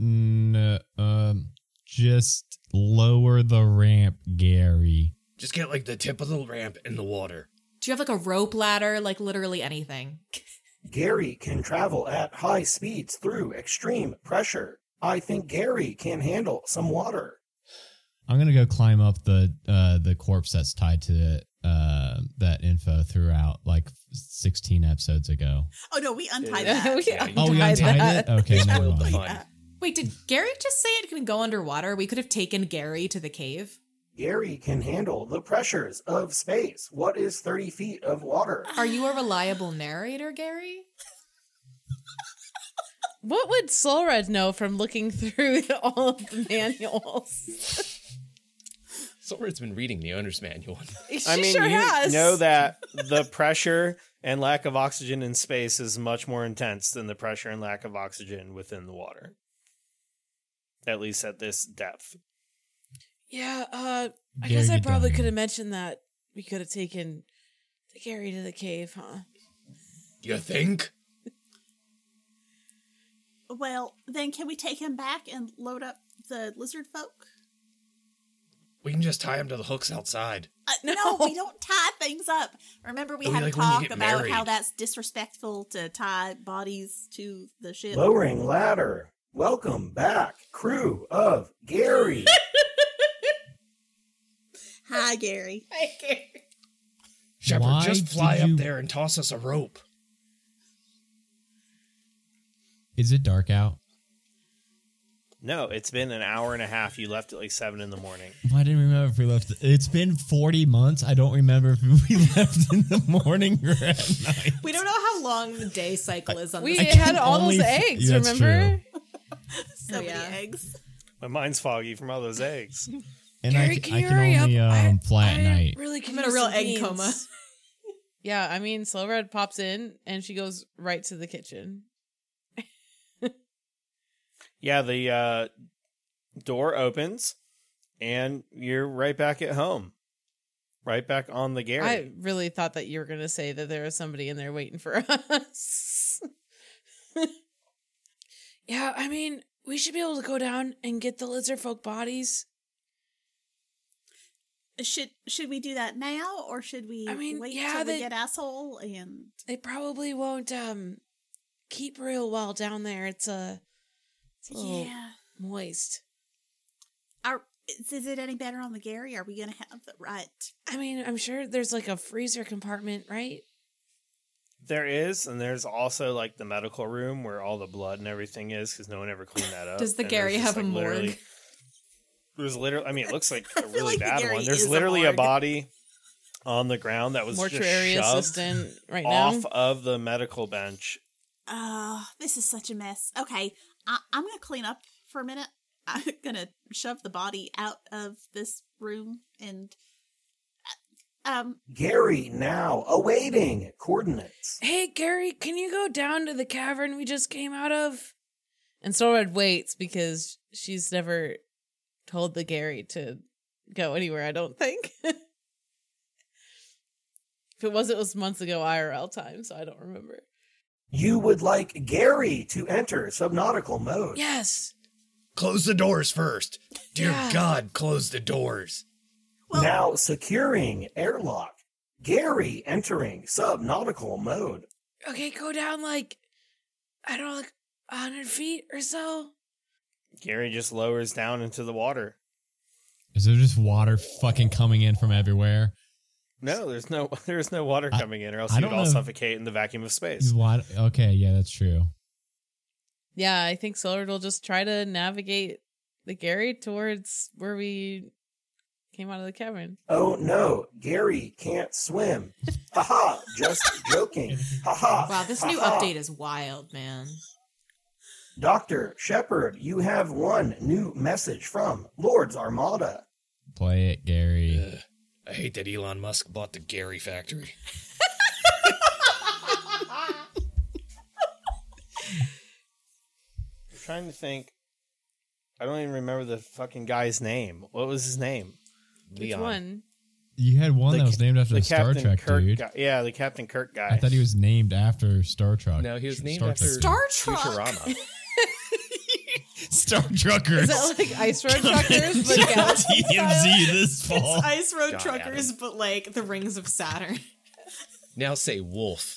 Just lower the ramp, Gary. Just get like the tip of the ramp in the water. Do you have like a rope ladder? Like literally anything. Gary can travel at high speeds through extreme pressure. I think Gary can handle some water. I'm gonna go climb up the corpse that's tied to that info throughout like 16 episodes ago. Oh no, we untied Yeah. that. we Untied that. it? Okay, never Spoiled the mind. fun. Wait, did Gary just say it can go underwater? We could have taken Gary to the cave. Gary can handle the pressures of space. What is 30 feet of water? Are you a reliable narrator, Gary? What would Solred know from looking through all of the manuals? Soldred's been reading the owner's manual. She I mean, sure you has. know that the pressure and lack of oxygen in space is much more intense than the pressure and lack of oxygen within the water. At least at this depth. Yeah, I Gary, guess I you probably dummy. could have mentioned that we could have taken the Gary to the cave, huh? You think? Well, then can we take him back and load up the lizard folk? We can just tie him to the hooks outside. No, we don't tie things up. Remember, we Oh, had a like when you talk get about married. how that's disrespectful to tie bodies to the ship. Lowering ladder. Welcome back, crew of Gary. Hi, Gary. Shepard, Why just fly did up you- there and toss us a rope. Is it dark out? No, it's been an hour and a half. You left at like 7 a.m. I didn't remember if we left. It's been 40 months. I don't remember if we left in the morning or at night. We don't know how long the day cycle is on We this. had can all those only- eggs, That's remember? So Oh, yeah. many eggs. My mind's foggy from all those eggs. And Gary, I can you can hurry only up? fly at night. Really, I'm in a real egg coma. Yeah, I mean, Slow Red pops in and she goes right to the kitchen. Yeah, the door opens, and you're right back at home. Right back on the Gary. I really thought that you were going to say that there was somebody in there waiting for us. Yeah, I mean, we should be able to go down and get the lizard folk bodies. Should we do that now, or should we wait yeah, till we get asshole? And they probably won't keep real well down there. It's a little moist. Is it any better on the Gary? Are we going to have the right? I mean, I'm sure there's like a freezer compartment, right? There is, and there's also like the medical room where all the blood and everything is, because no one ever cleaned that up. Does the And Gary there's just, have a like, morgue? literally- There's literally, I mean, it looks like a really like the bad Gary one. There's is a literally a morgue. body on the ground that was Mortuary just shoved assistant right now. off of the medical bench. This is such a mess. Okay, I'm going to clean up for a minute. I'm going to shove the body out of this room and... Gary now awaiting coordinates. Hey, Gary, can you go down to the cavern we just came out of? And Slow Red waits because she's never told the Gary to go anywhere, I don't think. If it was months ago IRL time, so I don't remember. You would like Gary to enter subnautical mode. Yes. Close the doors first. Dear Yeah. God, close the doors. Now securing airlock. Gary entering subnautical mode. Okay, go down like, I don't know, like 100 feet or so. Gary just lowers down into the water. Is there just water fucking coming in from everywhere? No, there's no water coming in, or else I you'd don't all know. suffocate in the vacuum of space. Okay, yeah, that's true. Yeah, I think Slow Red will just try to navigate the Gary towards where we came out of the cavern. Oh no, Gary can't swim. Haha, just joking. Haha. Wow, this new haha. update is wild, man. Dr. Shepard, you have one new message from Lord's Armada. Play it, Gary. Ugh, I hate that Elon Musk bought the Gary factory. I'm trying to think. I don't even remember the fucking guy's name. What was his name? Which Leon. one? You had one that was named after the Star Captain Trek Kirk dude. guy. Yeah, the Captain Kirk guy. I thought he was named after Star Trek. No, he was named Star after Trek. Futurama. Star Truckers. Is that like Ice Road Truckers? But Galaxy style? TMZ this fall. It's Ice Road God, Truckers, Adam. but like the Rings of Saturn. Now say Wolf.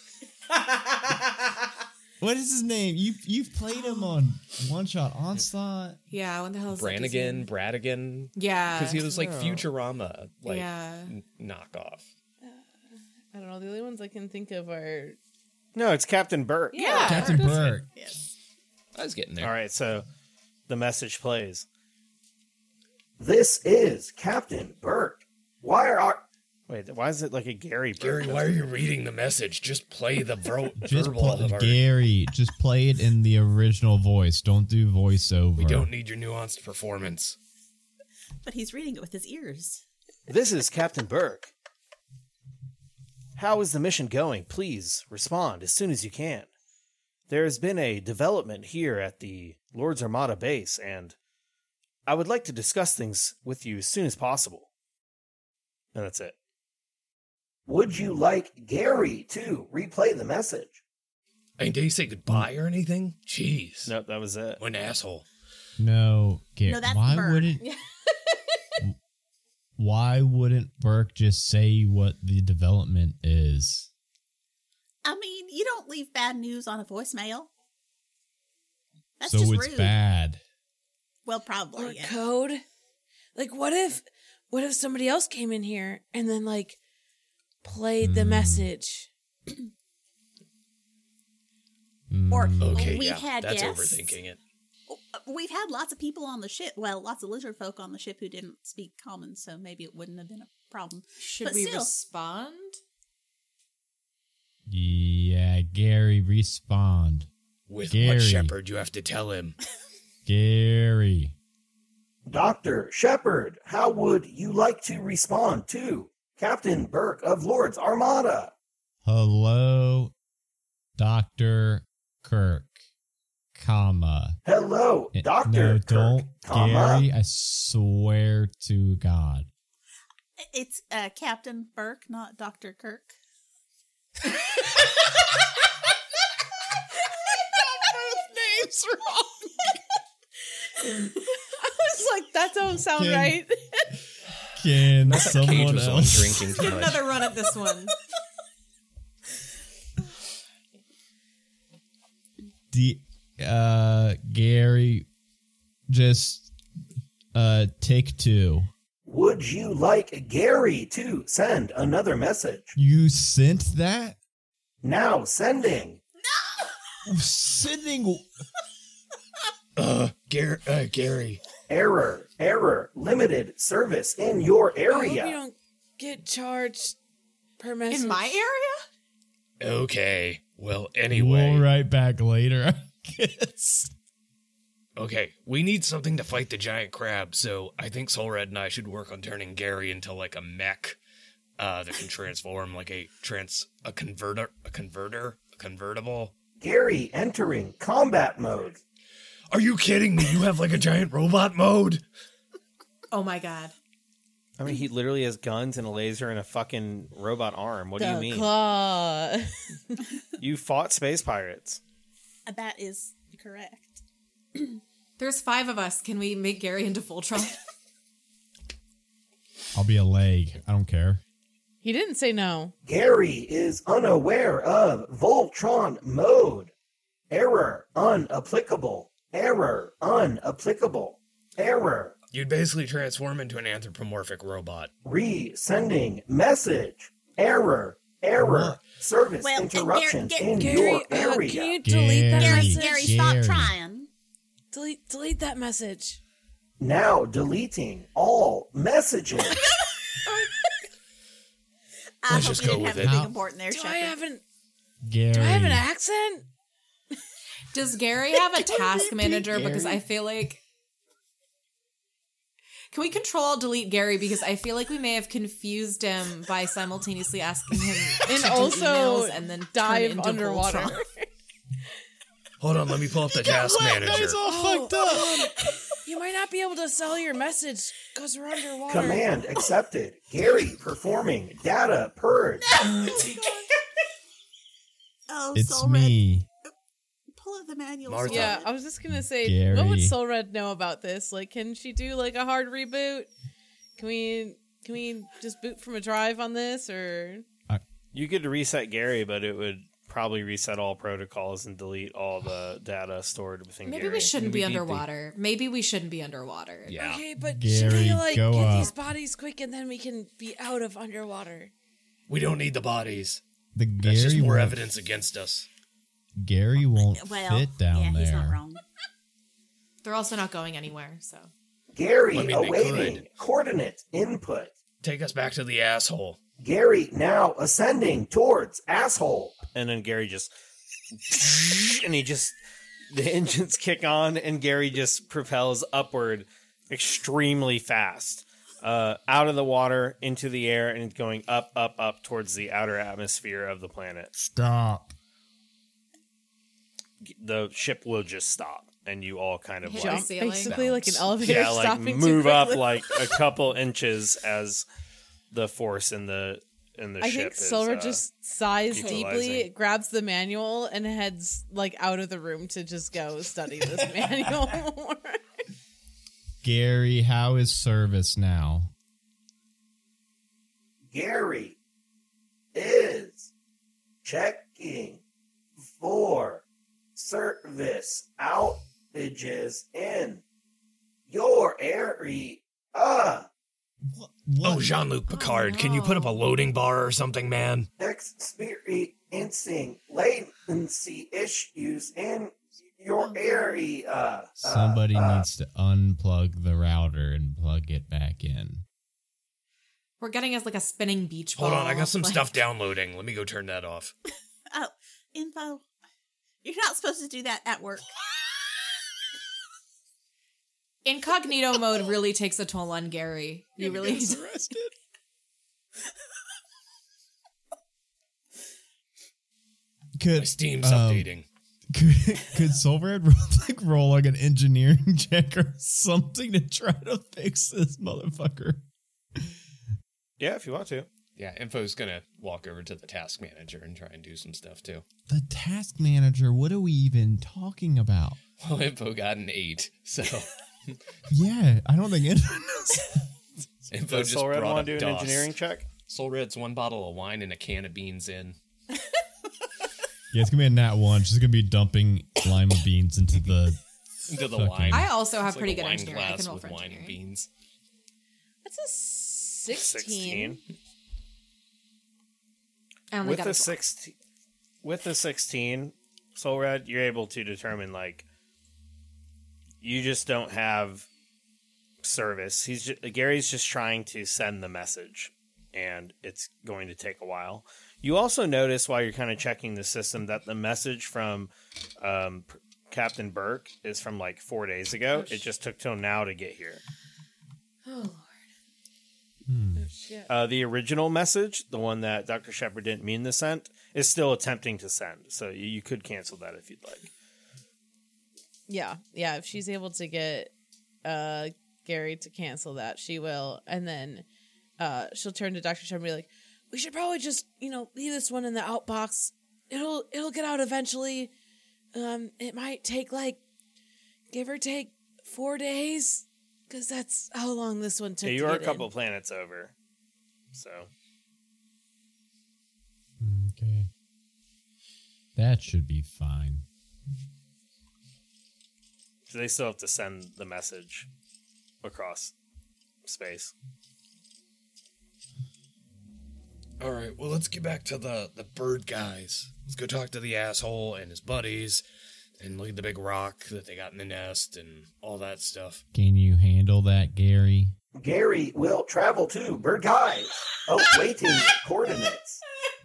What is his name? You've played him on One Shot Onslaught. Yeah, what the hell is Brannigan, Bradigan. Yeah. Because he was like Futurama, like Yeah. knockoff. I don't know. The only ones I can think of are No, it's Captain Burke. Yeah. Captain Burke. I was getting there. All right, so the message plays. This is Captain Burke. Why is it like a Gary Burke? Gary, why are you reading the message? Just play the Just verbal of our... Gary, just play it in the original voice. Don't do voiceover. We don't need your nuanced performance. But he's reading it with his ears. This is Captain Burke. How is the mission going? Please respond as soon as you can. There has been a development here at the Lord's Armada base, and I would like to discuss things with you as soon as possible. And that's it. Would you like Gary to replay the message? I mean, did he say goodbye or anything? Jeez. Nope, that was it. What an asshole. No, Gary. No, that's why Burke. wouldn't? Why wouldn't Burke just say what the development is? I mean, you don't leave bad news on a voicemail. That's So just it's rude. bad. Well, probably. Or Yeah. code. Like, what if somebody else came in here and then like played the message? Or Okay, we've yeah, had that's guests. overthinking it. We've had lots of people on the ship. Well, lots of lizard folk on the ship who didn't speak common, so maybe it wouldn't have been a problem. Should But we still. respond? Yeah, Gary, respond. With Gary. what, Shepard? You have to tell him. Gary. Dr. Shepard, how would you like to respond to Captain Burke of Lord's Armada? Hello, Dr. Kirk, comma. Hello, Dr. No, Kirk, don't, comma. Gary, I swear to God. It's Captain Burke, not Dr. Kirk. Names wrong. I was like, that don't sound right. Can Cage someone was on else drinking too Get much. another run at this one. Gary, just take two. Would you like Gary to send another message? You sent that? Now sending. Sending. Gary. Error. Limited service in your I hope you area. don't get charged per message. In my area? Okay. Well, We'll anyway. write back later, I guess. Okay, we need something to fight the giant crab, so I think Solred and I should work on turning Gary into like a mech that can transform like a convertible. Gary entering combat mode. Are you kidding me? You have like a giant robot mode? Oh my god. I mean, he literally has guns and a laser and a fucking robot arm. What do you mean? Claw. You fought space pirates. That is correct. There's 5 of us. Can we make Gary into Voltron? I'll be a leg. I don't care. He didn't say no. Gary is unaware of Voltron mode. Error unapplicable. Error unapplicable. Error. You'd basically transform into an anthropomorphic robot. Resending message. Error. What? Service Well, interruptions in Gary, your can area. you delete that Gary, message? Gary, Gary. stop trying. Delete that message. Now deleting all messages. I Let's hope just you go didn't with have it. anything important there, Do I Shepard. have an Gary. Do I have an accent? Does Gary have a task manager? Because I feel like... Can we control delete Gary? Because I feel like we may have confused him by simultaneously asking him And to do also emails and then turn dive into underwater. Voltron. Hold on, let me pull up the task manager. fucked up. You might not be able to sell your message because we're underwater. Command accepted. Gary performing data purge. Oh, It's Soul Red, me. pull up the manual. Martha. Soul Yeah, Red. I was just gonna say, Gary. what would Soul Red know about this? Like, can she do like a hard reboot? Can we just boot from a drive on this, or You could reset Gary, but it would probably reset all protocols and delete all the data stored within Maybe Gary. we shouldn't be We'd need the- underwater. Maybe we shouldn't be underwater. Yeah. Okay, but Gary, should we like go get up. these bodies quick and then we can be out of underwater? We don't need the bodies. The That's just Gary more won't, evidence against us. Gary won't Well, fit down yeah, there. he's not wrong. They're also not going anywhere, so. Gary I mean, they awaiting could. coordinate input. Take us back to the asshole. Gary now ascending towards asshole. And then Gary just and the engines kick on and Gary just propels upward extremely fast. Out of the water into the air and going up towards the outer atmosphere of the planet. Stop. The ship will just stop and you all kind of Hit like the ceiling. basically like an Bounce. elevator yeah, like stopping move too up quickly? like a couple inches as the force in the I ship think Silver is, just sighs deeply, equalizing. grabs the manual, and heads like out of the room to just go study this manual more. Gary, how is service now? Gary is checking for service outages in your area. Oh, Jean-Luc Picard, can you put up a loading bar or something, man? Experiencing latency issues in your area. Somebody needs to unplug the router and plug it back in. We're getting us like a spinning beach ball. Hold on, I got some like- stuff downloading. Let me go turn that off. Oh, info. You're not supposed to do that at work. Incognito mode really takes a toll on Gary. You really need to arrested. My Steam's updating. Could Solred roll like an engineering check or something to try to fix this motherfucker? Yeah, if you want to. Yeah, Info's gonna walk over to the task manager and try and do some stuff too. The task manager, what are we even talking about? Well, Info got an 8, so Yeah, I don't think Info knows. Info Does just Solred brought want up to do an DOS. engineering check? Solred's 1 bottle of wine and a can of beans in. Yeah, it's gonna be a nat 1. She's gonna be dumping lima beans into the fucking- wine. I also have It's pretty like a good wine engineering. I glass can roll with for wine and engineering. beans. That's a 16. I only With got the a 12. 16, with the 16, Soul Red, you're able to determine like you just don't have service. Gary's just trying to send the message, and it's going to take a while. You also notice while you're kind of checking the system that the message from Captain Burke is from like 4 days ago. It just took till now to get here. Oh, Lord. Hmm. Oh, shit. The original message, the one that Dr. Shepard didn't mean to send, is still attempting to send. So you could cancel that if you'd like. Yeah. If she's able to get Gary to cancel that, she will. And then she'll turn to Dr. Shepard and be like, we should probably just, leave this one in the outbox. It'll get out eventually. It might take give or take 4 days, because that's how long this one took. Yeah, you to are a get couple in. planets over. So Okay. That should be fine. they still have to send the message across space. All right, well, let's get back to the bird guys. Let's go talk to the asshole and his buddies and look at the big rock that they got in the nest and all that stuff. Can you handle that, Gary? Gary will travel to Bird Guys, awaiting coordinates.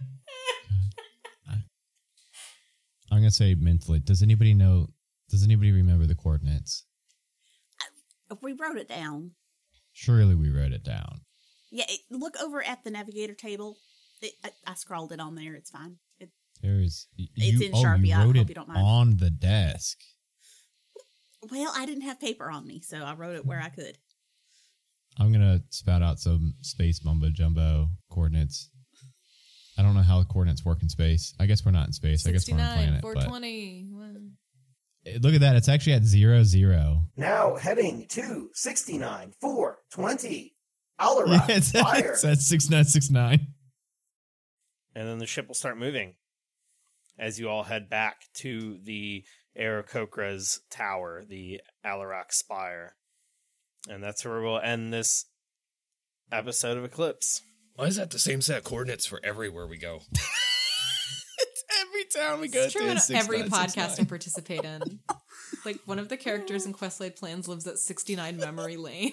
I'm gonna say mentally. Does anybody remember the coordinates? We wrote it down. Surely we wrote it down. Yeah, look over at the navigator table. I scrawled it on there. It's fine. There is. It's in Sharpie. You I wrote hope it you don't mind. on the desk. Well, I didn't have paper on me, so I wrote it where I could. I'm gonna spout out some space mumbo jumbo coordinates. I don't know how coordinates work in space. I guess we're not in space. I guess we're on a 69, planet. 420. But look at that. It's actually at 00. Now heading to 69, 420. Alarak, it's fire. at 6969. And then the ship will start moving as you all head back to the Aarakocra's tower, the Alarak Spire. And that's where we'll end this episode of Eclipse. Why is that the same set of coordinates for everywhere we go? It's every time we It's true in every podcast I participate in. Like, one of the characters in Questlaid Plans lives at 69 Memory Lane.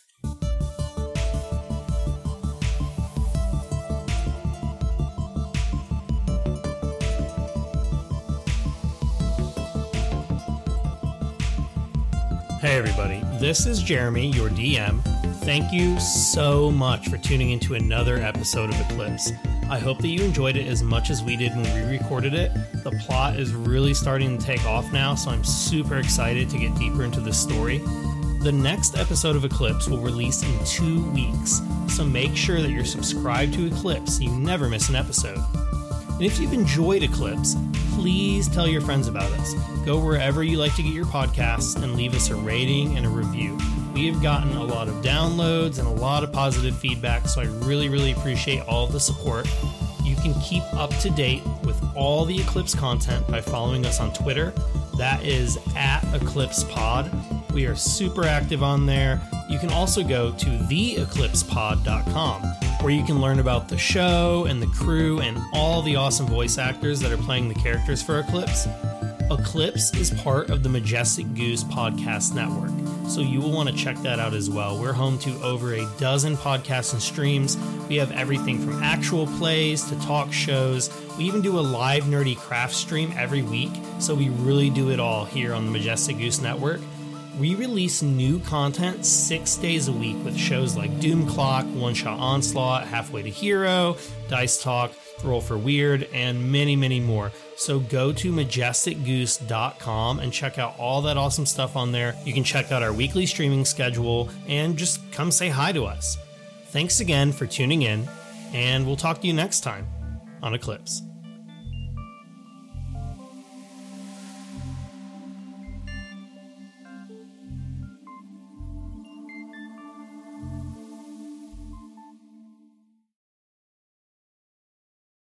Hey everybody, this is Jeremy, your DM. Thank you so much for tuning into another episode of Eclipse. I hope that you enjoyed it as much as we did when we recorded it. The plot is really starting to take off now, so I'm super excited to get deeper into this story. The next episode of Eclipse will release in 2 weeks, so make sure that you're subscribed to Eclipse so you never miss an episode. And if you've enjoyed Eclipse, please tell your friends about us. Go wherever you like to get your podcasts and leave us a rating and a review. We have gotten a lot of downloads and a lot of positive feedback, so I really, really appreciate all of the support. You can keep up to date with all the Eclipse content by following us on Twitter. That is @EclipsePod. We are super active on there. You can also go to theeclipsepod.com, where you can learn about the show and the crew and all the awesome voice actors that are playing the characters for Eclipse. Eclipse is part of the Majestic Goose podcast network, so you will want to check that out as well. We're home to over a dozen podcasts and streams. We have everything from actual plays to talk shows. We even do a live nerdy craft stream every week, so we really do it all here on the Majestic Goose network. We release new content 6 days a week with shows like Doom Clock, One Shot Onslaught, Halfway to Hero, Dice Talk, Roll for Weird, and many, many more. So go to majesticgoose.com and check out all that awesome stuff on there. You can check out our weekly streaming schedule and just come say hi to us. Thanks again for tuning in, and we'll talk to you next time on Eclipse.